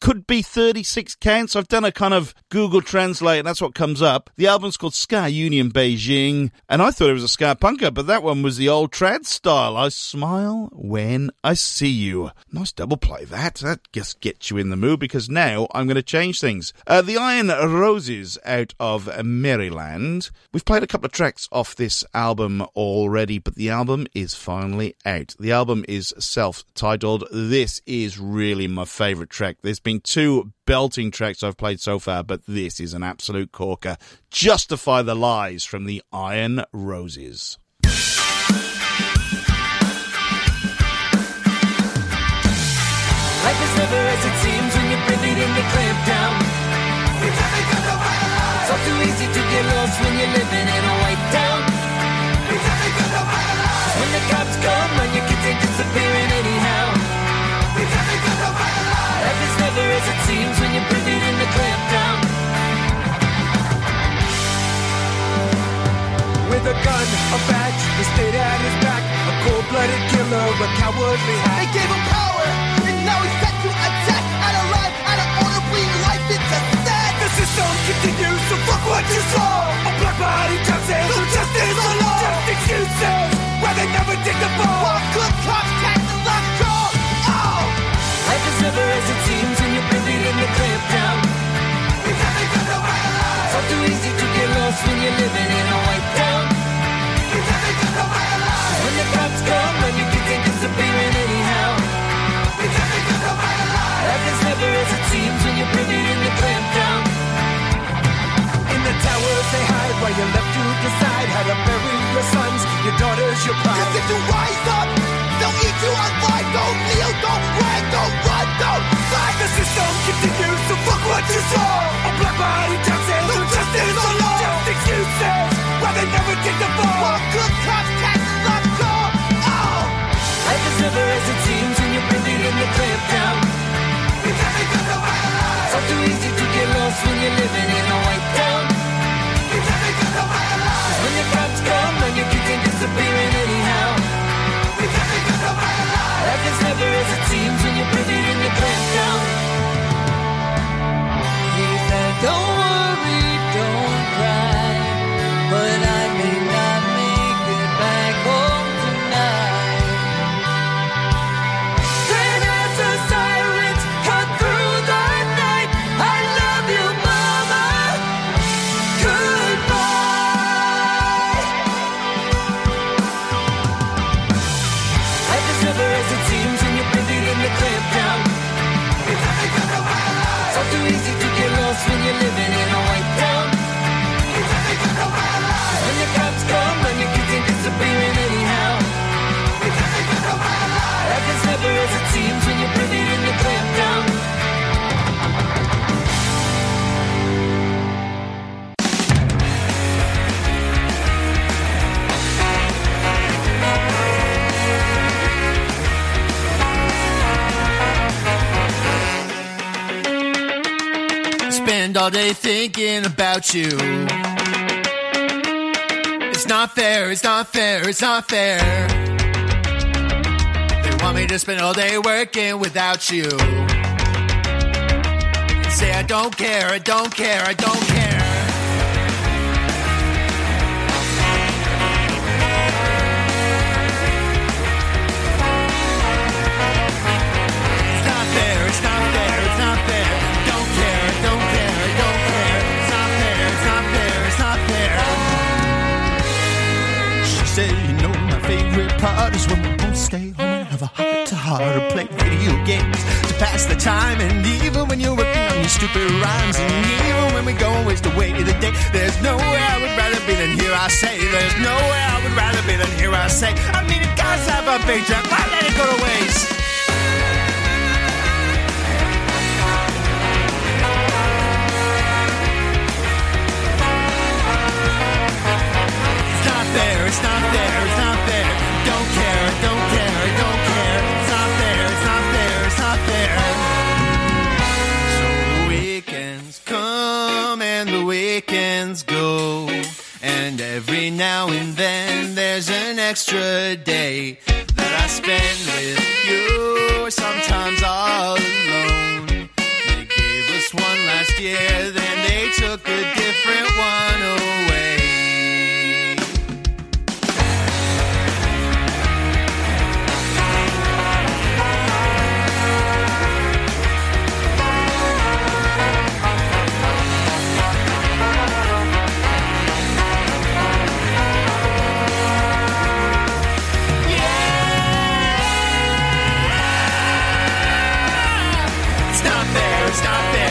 could be thirty-six counts. I've done a kind of Google Translate, and that's what comes up. The album's called Ska Union Beijing, and I thought it was a ska punker, but that one was the old trad style. I smile when I see you. Nice double play, that. That just gets you in the mood, because now I'm going to change things. Uh, the Iron Roses out of Maryland. We've played a couple of tracks off this album already, but the album is finally out. The album is self-titled. This is really my favourite track. There's been two belting tracks I've played so far, but this is an absolute corker. Justify the Lies from the Iron Roses. Life is never as it seems when you're buried in the clamp down. It's all too easy to get lost when you're living in a white town. When the cops come, when your kids ain't disappearing anyhow. Life is never as it seems when you're buried in the clamp down. With a gun, a badge, the state at his back, a cold-blooded killer, a cowardly hack. They gave him power, and now he's set to attack. Out of line, out of order, breathe life into that. The system continues, so fuck what you saw. A black body jumps in, so justice or law. Just excuses, where they never dig the ball. One good cops, catch the last call. Oh! Life is never as it seems when you're buried in the clamp down. It's all too easy to get lost when you're living in a white town. When the cops come, when your kids ain't disappearing anyhow. Life is never as it seems when you're buried in the clamp down. In the towers they hide while you're left to decide how to bury your sons, your daughters, your pride. Cause if you rise up, they'll eat you alive. Don't kneel, don't run, don't run, don't fight. The system continues, so fuck what you saw. A black body jumps in, so justice or law. Just excuses, where they never dig the ball. One good cops, catch the last call. Oh! Life is never as it seems when you're buried in the clamp down. It's all too easy to get lost when you're living in a white town. When the cops come, when your kids ain't disappearing anyhow. Life is never as it seems when you're buried in the clamp down. He said, don't worry, don't cry, but I may not make it back home tonight. Then as the sirens cut through the night, I love you, mama, goodbye. Life is never as it seems when you're buried in the clamp down. It's all too easy to get lost when you're living in a white town. When the cops come, when your kids ain't disappearing anyhow. Life is never as it seems when you're buried in the clamp down. Spend all day thinking about you. It's not fair, it's not fair, it's not fair. They want me to spend all day working without you. Say I don't care, I don't care, I don't care. It's not fair, it's not fair, it's not fair. Don't care, I don't care, I don't care. It's not fair, it's not fair, it's not fair. She said, you know, my favorite part is when we both stay home and have a heart-to-heart or play video games to pass the time. And even when you're working on your stupid rhymes, and even when we go and waste away the day, there's nowhere I would rather be than here. I say, there's nowhere I would rather be than here. I say, I mean, it does have a paycheck. Why let it go to waste? It's not fair, it's not fair, it's not fair. Don't care, don't care, don't care. It's not fair, it's not fair, it's not fair. So the weekends come and the weekends go, and every now and then there's an extra day that I spend with you.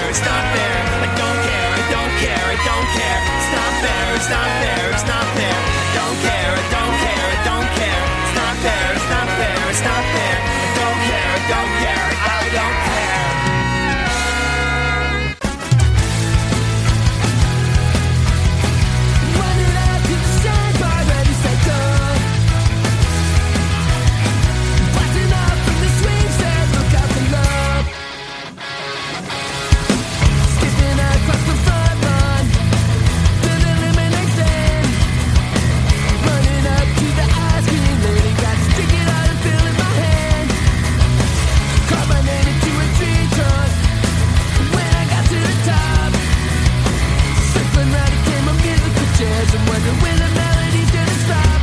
it's not fair. I don't care, I don't care, I don't care. It's not fair, it's not fair, it's not fair. I don't care, I don't care, I don't care. It's not fair, it's not fair, it's not fair. I don't care, I don't care, I don't care. Running out to the sandbar, ready, set, go. Blasting up from the swing set, look out for love. Skipping across the front line to the elimination. Running up to the ice cream lady, got to stick it out and feel in my hand. Carbonated to a tree trunk. When I got to the top, circling round it came a musical chairs and wondering when the melody's gonna stop.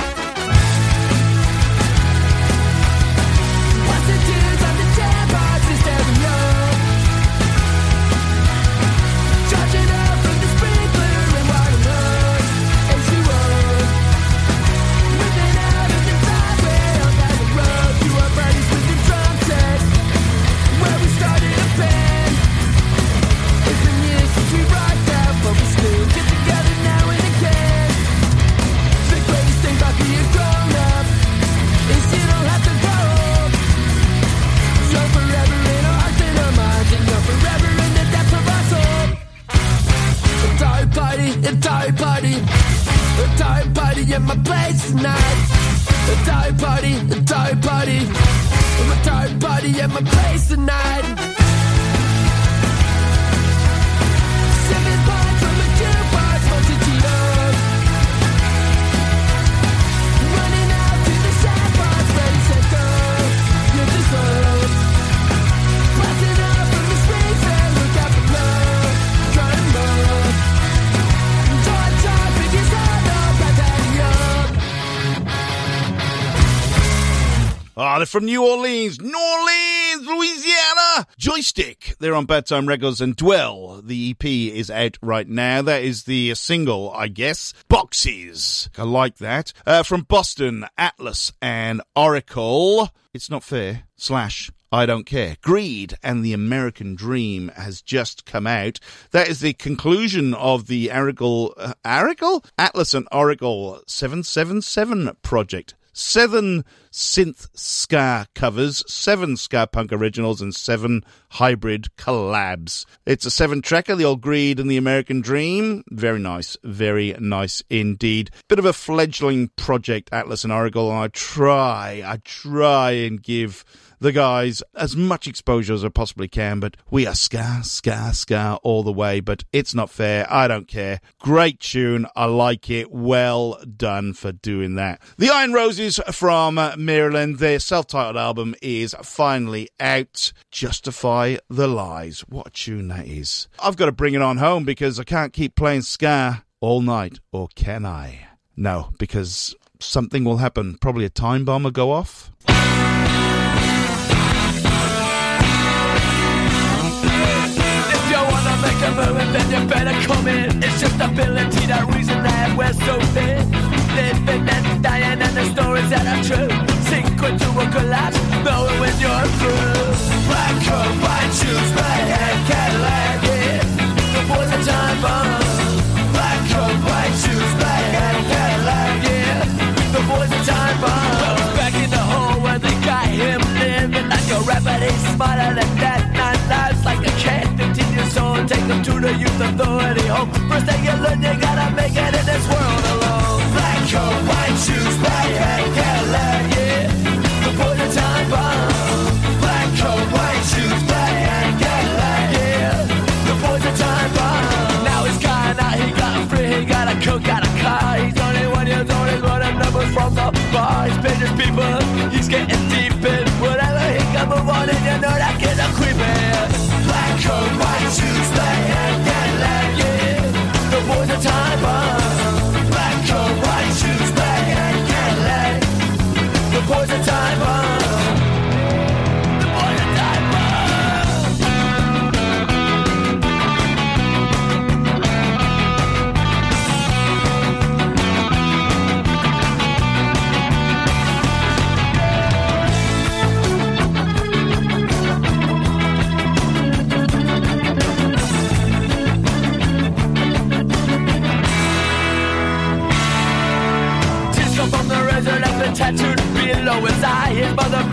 Watch the dudes on the chair boxes staring up, charging up from the sprinkler and water hose as she was whipping out of the driveway on down the road to our buddies with the drum set where we started a band. It's been years since we rocked out, but we still get together now and again. The greatest thing about being grown up is you don't have to grow old. Young forever in our hearts and our minds, and young forever in the depths of our soul. Atari party, Atari party, Atari party at my place tonight. Atari party, Atari party, Atari party at my place tonight. Seven pints from a jukebox, bunch of Cheetos. Running out to the sandbox, ready, set, go. You're just love. Blasting up from the springs and look out for love. Trying love. George John, biggest hand up, back daddy up. Ah, they're from New Orleans, New Orleans, Louisiana. Joystick. They're on Bad Time Records, and Dwell. The E P is out right now. That is the single, I guess. Boxes. I like that. Uh, from Boston, Atlas and Oracle. It's Not Fair. Slash I Don't Care. Greed and the American Dream has just come out. That is the conclusion of the Oracle, uh, Oracle? Atlas and Oracle seven seven seven project. Seven synth ska covers, seven ska punk originals, and seven hybrid collabs. It's a seven-tracker, The Old Greed and the American Dream. Very nice, very nice indeed. Bit of a fledgling project, Atlas and Oracle, and I try, I try and give the guys as much exposure as I possibly can, but we are ska, ska, ska all the way, but It's Not Fair, I Don't Care. Great tune, I like it, well done for doing that. The Iron Roses from Maryland, their self-titled album is finally out. Justify the Lies. What a tune that is. I've got to bring it on home because I can't keep playing ska all night, or can I? No, because something will happen. Probably a time bomb will go off. Make a move and then you better come in. It's just ability, that reason that we're so thin. Living and dying and the stories that are true. Sink into a collapse, knowing when you're through. Black coat, white shoes, red hair, Cadillac, yeah. The boys are time bomb. Black coat, white shoes, red hair, Cadillac, yeah. The boys are time bomb. Back in the hole where they got him living like a rapper, he's smarter than that. Nine lives like a cat. Take them to the youth authority home. First thing you learn, you gotta make it in this world alone. Black coat, white shoes, black hat, Cadillac, yeah. The boys are time bomb. Black coat, white shoes, black hat, Cadillac, yeah. The boys are time bomb. Now he's gone out, he got free, he got a coat, got a car. He's only one years old, he's running numbers from the bar. He's paying his people, he's getting deep in. Whatever he can move on, and you know that kid a creepin'. Black coat, white shoes, black hat, Cadillac, yeah. The boys are time bomb.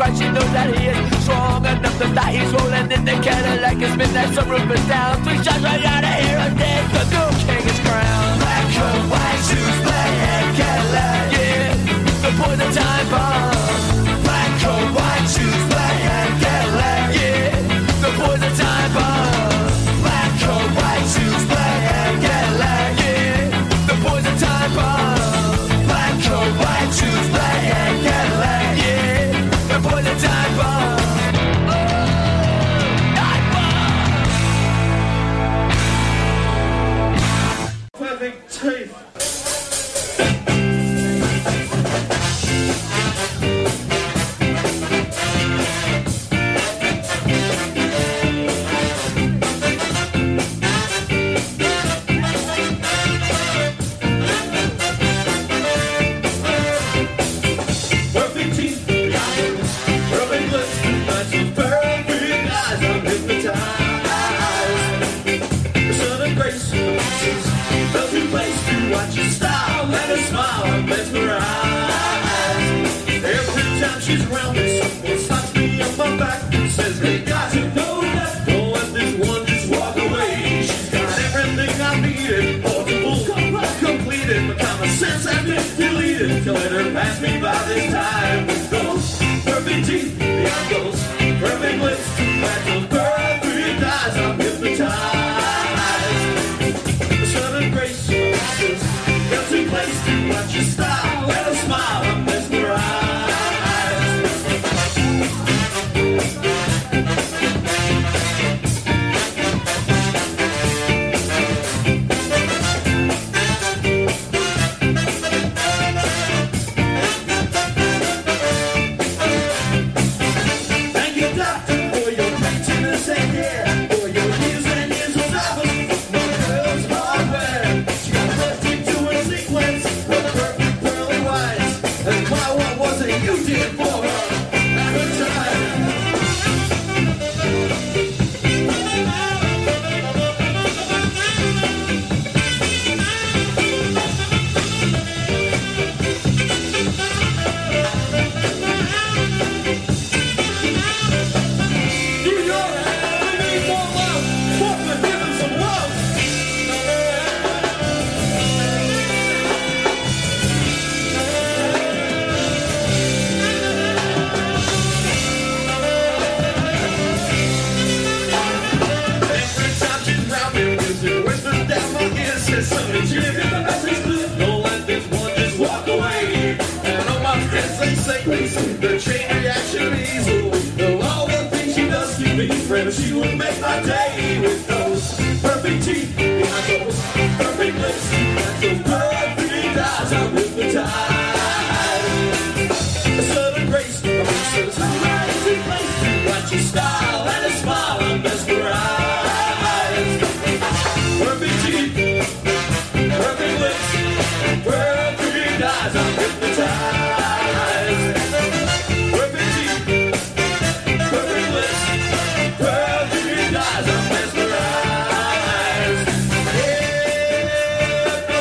right, she knows that he is strong enough to die. He's rolling in the Cadillac and spin that sunroof is down. Three shots right out of here and dead. The new king is crowned. Black coat, white shoes, black hat, Cadillac. Yeah, the poison time bomb. Black coat, white shoes, black hat, Cadillac. Yeah, the poison time bomb. Black coat, white shoes, black hat, Cadillac. Yeah, the poison time bomb. Black coat, white shoes, black hat, Cadillac. Yeah, the poison time bomb. Perfect teeth. Perfect teeth, perfect lips, perfect eyes, I'm hypnotized. Sudden grace, doesn't place to watch your style. Let her smile and mesmerize. Every time she's around me, someone slaps me on my back and says, hey guys, you know that. Don't let this one just walk away. She's got everything I needed. Portable, completed. My common sense has been deleted. To let her pass me by this time with those perfect teeth beyond those perfect lips. That's those perfect eyes. I'm hypnotized. Sudden grace, got to place to watch your style. Let her smile, I'm mesmerized. Thank you, doctor, for your maintenance and care. For your years and years of service. No girls hardware. She got perfect to a sequence. Her perfect pearly whites. And why, what was it you did for her at her time? You know that we need more love. Portland, give him some love. Every time she's round me, music whispers down my ear, says something she did the message clear. Don't let this one just walk away. And on my friends they say, they say the chain reaction is oh, all the things she does to me. Friend, she would make my day with those perfect teeth behind those perfect lips. And those perfect eyes, I'm hypnotized. A sudden grace, a research, a rising place to watch your style and a smile, I'm mesmerized. Perfect teeth, perfect lips, perfect eyes, I'm hypnotized. Perfect teeth, perfect lips, perfect eyes, I'm mesmerized. Yeah,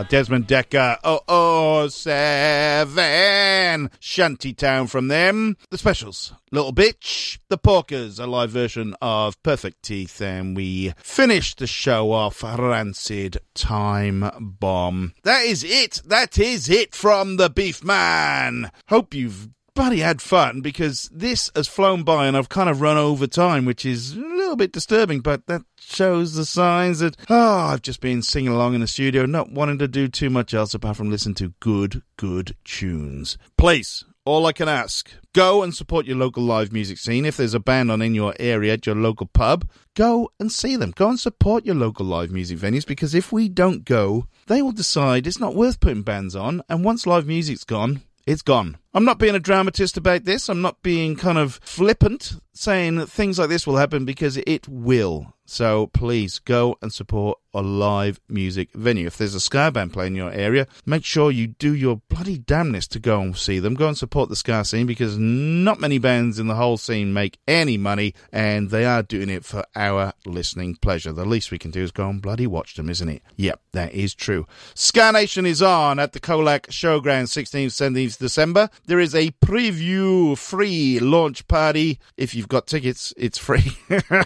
Ah, Desmond Decker, oh oh seven, Shantytown from them. The Specials, Little Bitch, The Porkers, a live version of Perfect Teeth, and we finished the show off, Rancid Time Bomb. That is it, that is it from the Beef Man. Hope you've bloody had fun, because this has flown by and I've kind of run over time, which is a little bit disturbing, but that shows the signs that, oh, I've just been singing along in the studio, not wanting to do too much else apart from listen to good, good tunes. Please, all I can ask, go and support your local live music scene. If there's a band on in your area at your local pub, go and see them. Go and support your local live music venues, because if we don't go, they will decide it's not worth putting bands on, and once live music's gone, it's gone. I'm not being a dramatist about this. I'm not being kind of flippant, saying that things like this will happen, because it will. So please go and support a live music venue. If there's a ska band playing in your area, make sure you do your bloody damnedest to go and see them. Go and support the ska scene, because not many bands in the whole scene make any money, and they are doing it for our listening pleasure. The least we can do is go and bloody watch them, isn't it? Yep, that is true. Ska Nation is on at the Colac Showground, sixteenth, seventeenth December. There is a preview free launch party. If you've got tickets, it's free.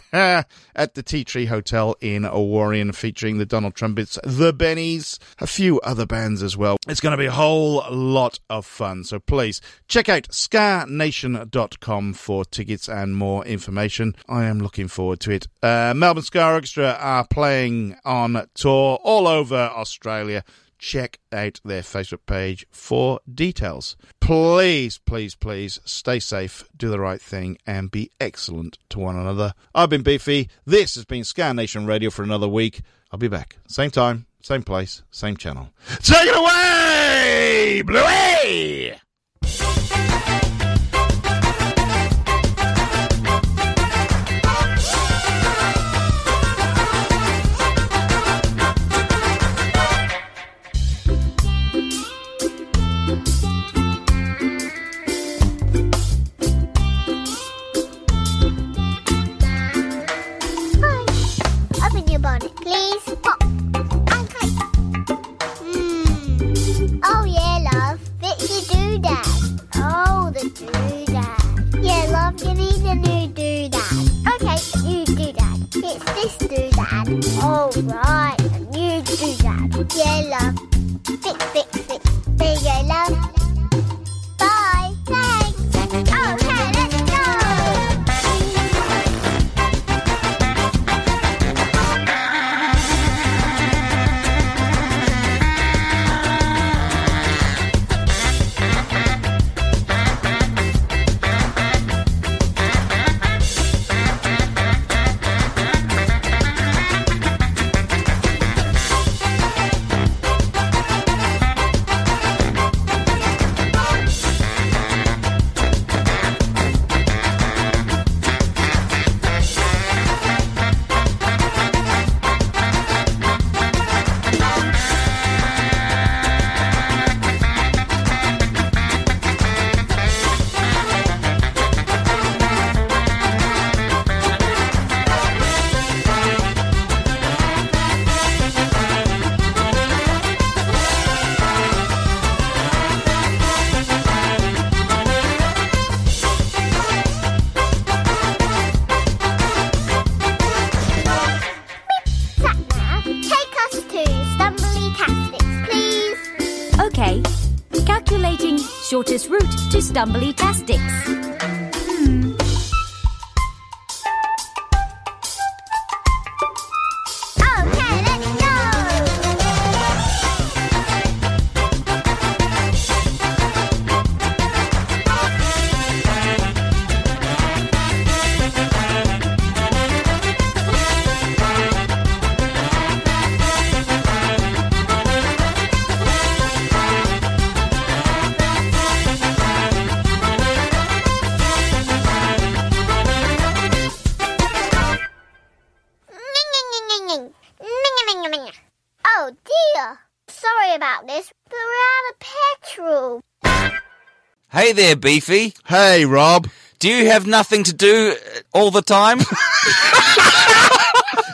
At the Tea Tree Hotel in Warren, featuring the Donald Trumpets, the Bennies, a few other bands as well. It's going to be a whole lot of fun. So please check out ska nation dot com for tickets and more information. I am looking forward to it. Uh, Melbourne Ska Orchestra are playing on tour all over Australia. Check out their Facebook page for details. Please, please, please stay safe, do the right thing, and be excellent to one another. I've been Beefy. This has been Ska Nation Radio for another week. I'll be back. Same time, same place, same channel. Take it away, Bluey! Please pop and cake. Mmm. Oh yeah, love. Fix your doodad. Oh, the doodad. Yeah, love, you need a new doodad. Okay, new doodad. It's this doodad. Oh right, a new doodad. Yeah, love. Fix, fix, fix. There you go, love. Bye. Thanks. Okay, let's go. Shortest route to Stumbly-tastics. Hmm. Okay, let's go! Oh dear. Sorry about this, but we're out of petrol. Hey there, Beefy. Hey, Rob. Do you have nothing to do all the time?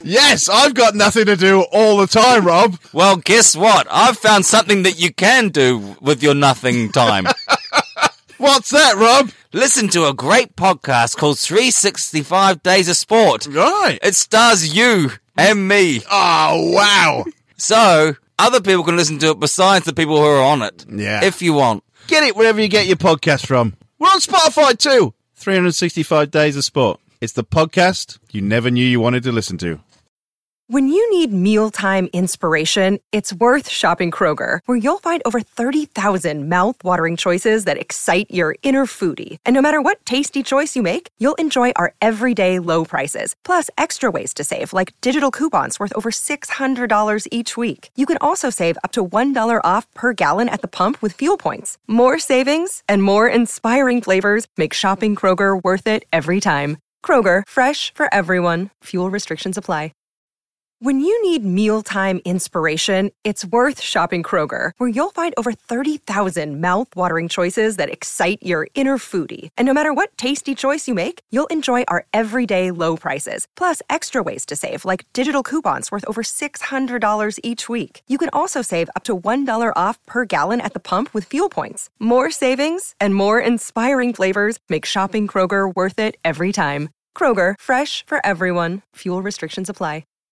Yes, I've got nothing to do all the time, Rob. Well, guess what? I've found something that you can do with your nothing time. What's that, Rob? Listen to a great podcast called three sixty-five Days of Sport. Right. It stars you and me. Oh, wow. So, other people can listen to it besides the people who are on it. Yeah. If you want. Get it wherever you get your podcast from. We're on Spotify too. three sixty-five Days of Sport. It's the podcast you never knew you wanted to listen to. When you need mealtime inspiration, it's worth shopping Kroger, where you'll find over thirty thousand mouth-watering choices that excite your inner foodie. And no matter what tasty choice you make, you'll enjoy our everyday low prices, plus extra ways to save, like digital coupons worth over six hundred dollars each week. You can also save up to one dollar off per gallon at the pump with fuel points. More savings and more inspiring flavors make shopping Kroger worth it every time. Kroger, fresh for everyone. Fuel restrictions apply. When you need mealtime inspiration, it's worth shopping Kroger, where you'll find over thirty thousand mouth-watering choices that excite your inner foodie. And no matter what tasty choice you make, you'll enjoy our everyday low prices, plus extra ways to save, like digital coupons worth over six hundred dollars each week. You can also save up to one dollar off per gallon at the pump with fuel points. More savings and more inspiring flavors make shopping Kroger worth it every time. Kroger, fresh for everyone. Fuel restrictions apply.